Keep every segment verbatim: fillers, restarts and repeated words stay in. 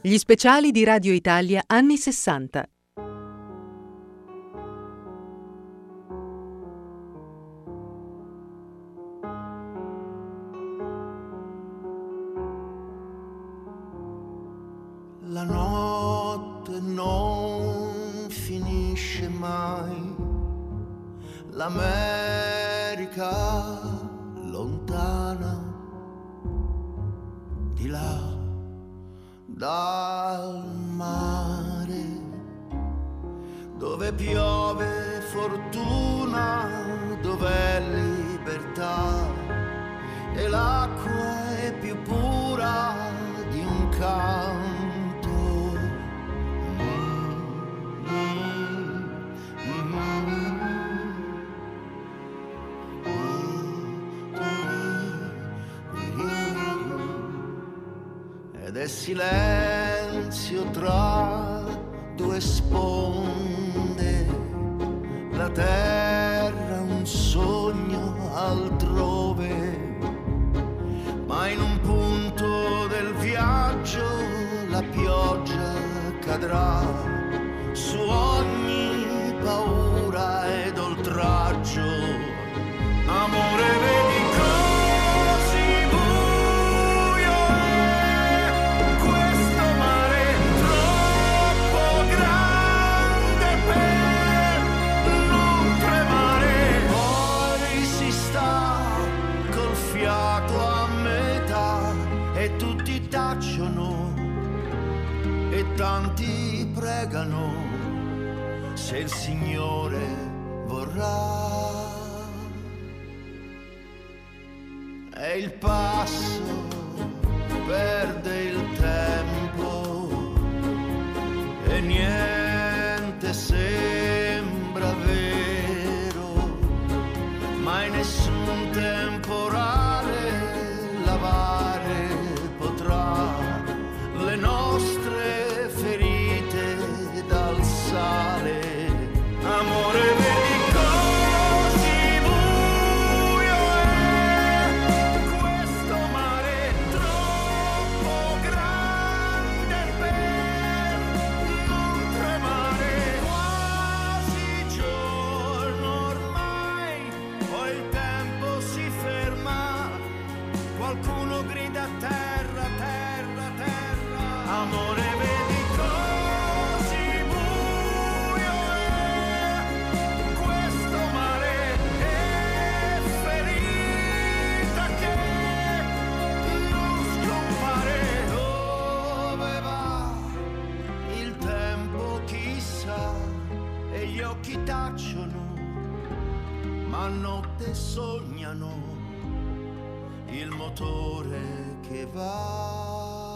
Gli speciali di Radio Italia anni sessanta. La notte non finisce mai, l'America lontana, di là dal mare, dove piove fortuna, dov'è libertà e l'acqua è più pura di un canto. Ed è silenzio tra due sponde, la terra un sogno altrove, ma in un punto del viaggio la pioggia cadrà su ogni paura ed oltraggio. Amore, vedi così buio è questo mare, troppo grande per non tremare. Poi si sta col fiato a metà e tutti tacciono e tanti pregano, se il Signore vorrà. E il passo perde il tempo e niente sembra vero, mai nessun temporale lavare potrà le nostre ferite dal sale. Amore, vedi così buio è questo mare, troppo grande per non tremare. Quasi giorno ormai, poi il tempo si ferma, qualcuno grida terra, terra, terra. Amore, vedi così buio è questo mare, è ferita che non scompare. Dove va il tempo chissà, e gli occhi tacciono, ma a notte sognano il motore che va.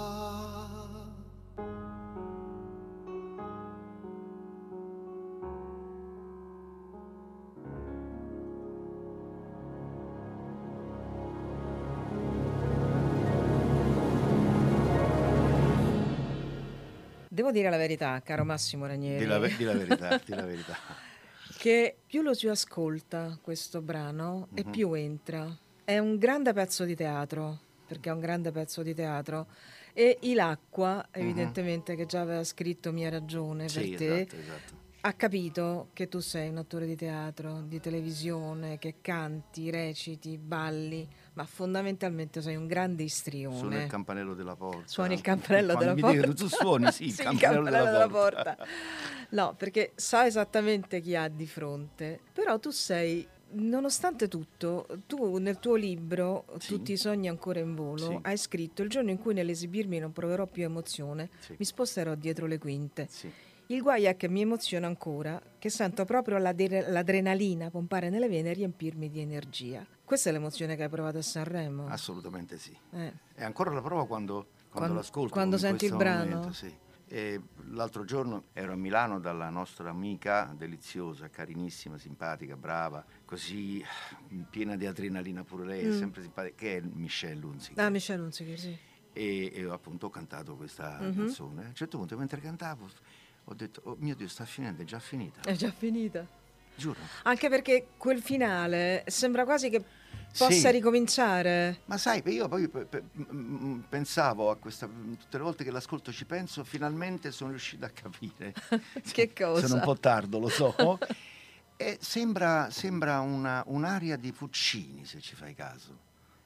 Devo dire la verità, caro Massimo Ranieri. Di la, di la verità, di la verità. Che più lo si ascolta questo brano e Mhm. più entra. È un grande pezzo di teatro, perché è un grande pezzo di teatro. E Ilacqua, evidentemente, che già aveva scritto Mia ragione per Sì, te, esatto, esatto. ha capito che tu sei un attore di teatro, di televisione, che canti, reciti, balli, ma fondamentalmente sei un grande istrione. Suona il campanello della porta. Suoni il campanello Quando della mi porta. dicono, tu suoni, sì, il Sì, campanello, della, della porta. porta. No, perché sa esattamente chi ha di fronte. Però tu sei, nonostante tutto, tu nel tuo libro, Sì. Tutti i sogni ancora in volo, Sì. hai scritto: il giorno in cui nell'esibirmi non proverò più emozione, Sì. mi sposterò dietro le quinte. Sì. Il guai è che mi emoziona ancora, che sento proprio l'adre- l'adrenalina pompare nelle vene e riempirmi di energia. Questa è l'emozione che hai provato a Sanremo? Assolutamente sì. Eh. E ancora la prova quando, quando, Quando- l'ascolto. quando come in senti il questo brano? momento, sì. E l'altro giorno ero a Milano dalla nostra amica deliziosa, carinissima, simpatica, brava, così piena di adrenalina pure lei, Mm. è sempre simpatica, che è Michelle Hunziker. Ah, Michelle Hunziker, sì. E, e appunto ho cantato questa Mhm. canzone. A un certo punto, mentre cantavo, ho detto: oh mio Dio, sta finendo, è già finita. È già finita. Giuro. Anche perché quel finale sembra quasi che possa sì. ricominciare. Ma sai, io poi pe- pe- pensavo a questa, tutte le volte che l'ascolto ci penso, finalmente sono riuscito a capire. Che cosa? Sono un po' tardo, lo so. E sembra, sembra una, un'aria di Puccini, se ci fai caso.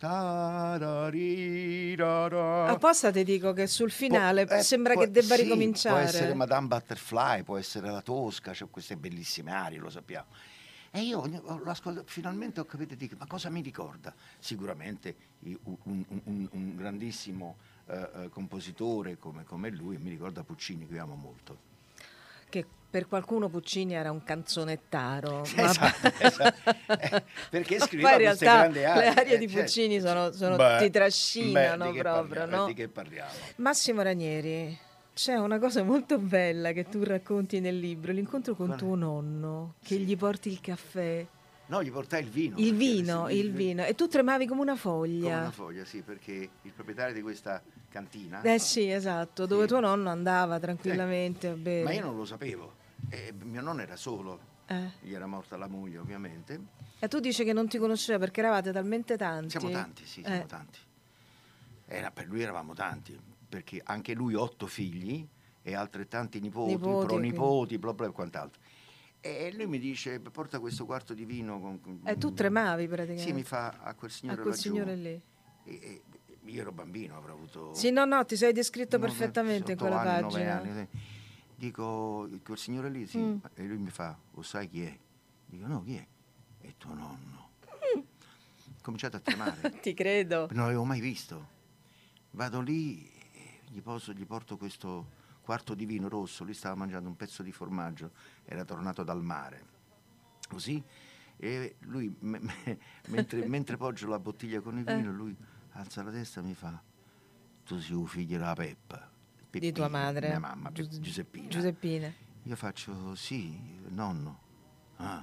Apposta ti dico che sul finale Pu- eh, sembra può- che debba sì, ricominciare. Può essere Madame Butterfly, può essere la Tosca, c'è queste bellissime arie, lo sappiamo. E io l'ho ascoltato, finalmente ho capito di che, ma cosa mi ricorda? Sicuramente un, un, un, un grandissimo uh, compositore come, come lui, mi ricorda Puccini, che io amo molto. Che per qualcuno Puccini era un canzonettaro, Esatto, ma... esatto. Eh, perché scriveva poi in queste realtà grandi arie. le arie eh, di certo. Puccini sono, sono Beh, ti trascinano beh, di che proprio, parliamo, no? Di che parliamo? Massimo Ranieri, c'è una cosa molto bella che tu racconti nel libro, l'incontro con Qual è? tuo nonno, che Sì. gli porti il caffè, No, gli portai il vino. il perché- vino, sì, il vino, e tu tremavi come una foglia. Come una foglia, sì, perché il proprietario di questa cantina... Eh sì, esatto, dove Sì. tuo nonno andava tranquillamente a bere. Ma io non lo sapevo. E mio nonno era solo, Eh. gli era morta la moglie ovviamente. E tu dici che non ti conosceva perché eravate talmente tanti. Siamo tanti, sì, siamo Eh. tanti. Era, per lui eravamo tanti, perché anche lui otto figli e altrettanti nipoti, Nipoti, pronipoti, bla bla e quant'altro. E lui mi dice, porta questo quarto di vino. Con, con- E tu tremavi praticamente. Sì, mi fa a quel a signore quel laggiù. signore lì. E, e, io ero bambino, avrò avuto... Sì, no, no, ti sei descritto nove- perfettamente in otto quella anni, nove pagina. anni, sì. Dico, quel signore lì, sì. Mm. E lui mi fa, lo sai chi è? Dico, no, chi è? È tuo nonno. Mm. Ho cominciato a tremare. Ti credo. Non l'avevo mai visto. Vado lì, e gli, poso, gli porto questo quarto di vino rosso, lui stava mangiando un pezzo di formaggio, era tornato dal mare. Così, e lui, me, me, mentre, mentre poggio la bottiglia con il vino, lui alza la testa e mi fa, tu sei un figlio della Peppa. Di tua Peppina, madre. mia mamma, Pe- Gius- Giuseppina. Giuseppina. Io faccio, sì, nonno. Ah,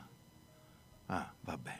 ah, va bene.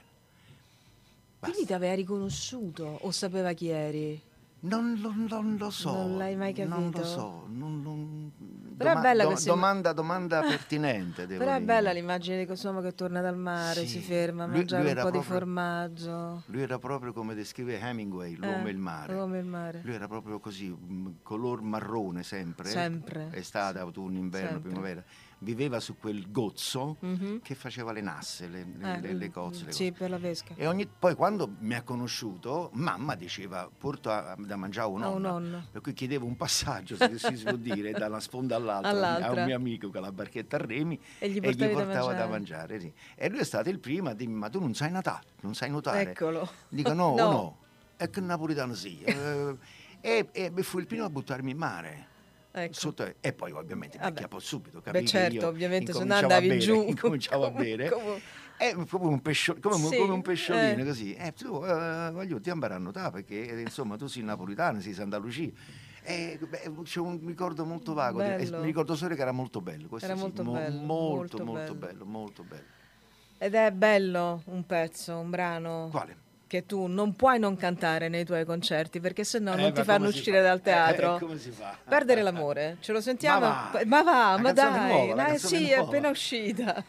Quindi ti aveva riconosciuto o sapeva chi eri? Non lo, non lo so. Non l'hai mai Non capito? lo so. Non, non- Però è bella do- questa imma- domanda, domanda pertinente. Devo Però è dire. bella l'immagine di quest'uomo che torna dal mare, Sì. si ferma a Lui- mangiare lui un era po' di proprio- formaggio. Lui era proprio come descrive Hemingway, l'uomo Eh, e il mare. l'uomo e il mare. Lui era proprio così, mh, color marrone sempre. Sempre. Estate, autunno, inverno, Sempre. primavera. Viveva su quel gozzo Mhm. che faceva le nasse, le, le, Eh, le- le cozze. le sì, cose. per la pesca. E ogni, poi quando mi ha conosciuto, mamma diceva, porto a- da mangiare un A un nonno. nonno. Per cui chiedevo un passaggio, se si può dire, da una sponda all'altra, All'altra. a un mio amico con la barchetta a remi E gli e portavi da portavo da mangiare. mangiare. Sì. E lui è stato il primo a dirmi, ma tu non sai nuotare, non sai nuotare. Eccolo. Dico no, No. no, è che napolitano sì. Eh, e, e fu il primo a buttarmi in mare. Ecco. Sotto- e poi ovviamente mi Vabbè. acchiappò subito, capì Beh, che certo, io ovviamente, se no incominciavo a andavi bere, giù. incominciavo a Come- bere come- è come un, pescio- come, un- Sì, come un pesciolino eh. così eh, tu eh, voglio ti imparare a nuotare perché eh, insomma tu sei napolitano, sei Santa Lucia. E, beh, c'è un ricordo molto vago, di- Bello. e mi ricordo solo che era molto bello, questo Era sì, molto mo- bello, molto molto molto bello. bello, molto bello. Ed è bello un pezzo, un brano Quale? che tu non puoi non cantare nei tuoi concerti perché sennò Eh, non ti ma fanno come si uscire fa? dal teatro. Eh, come si fa? Perdere l'amore, ce lo sentiamo? Ma va. Ma va, La ma canzone dai, nuova, la dai, canzone sì, è nuova. appena uscita.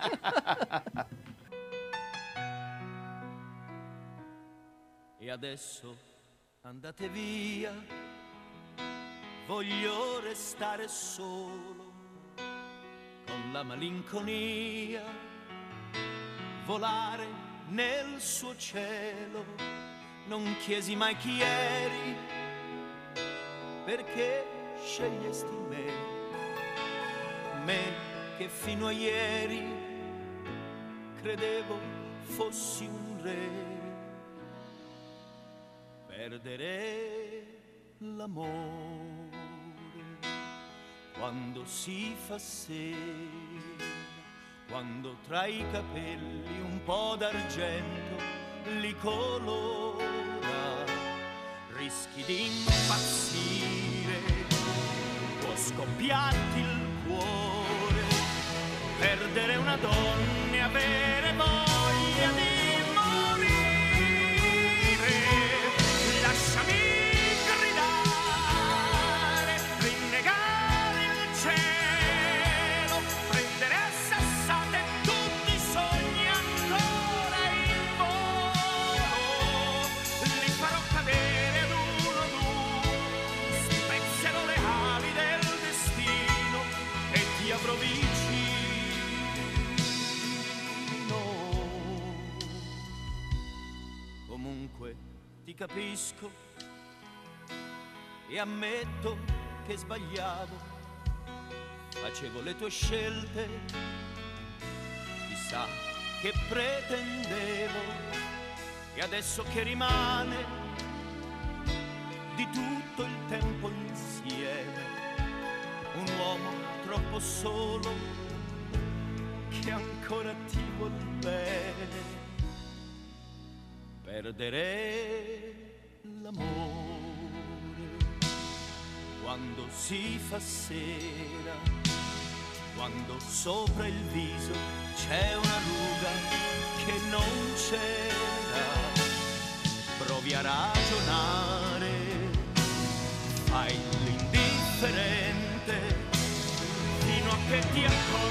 E adesso andate via, voglio restare solo con la malinconia, volare nel suo cielo. Non chiesi mai chi eri, perché scegliesti me, me che fino a ieri credevo fossi un re. Perdere l'amore quando si fa sera, quando tra i capelli un po' d'argento li colora, rischi di impazzire, può scoppiarti il cuore, perdere una donna e avere voglia di capisco e ammetto che sbagliavo, facevo le tue scelte, chissà che pretendevo, e adesso che rimane di tutto il tempo insieme, un uomo troppo solo che ancora ti vuol bene. Perdere l'amore quando si fa sera, quando sopra il viso c'è una ruga che non c'era. Provi a ragionare, fai l'indifferente fino a che ti accorgi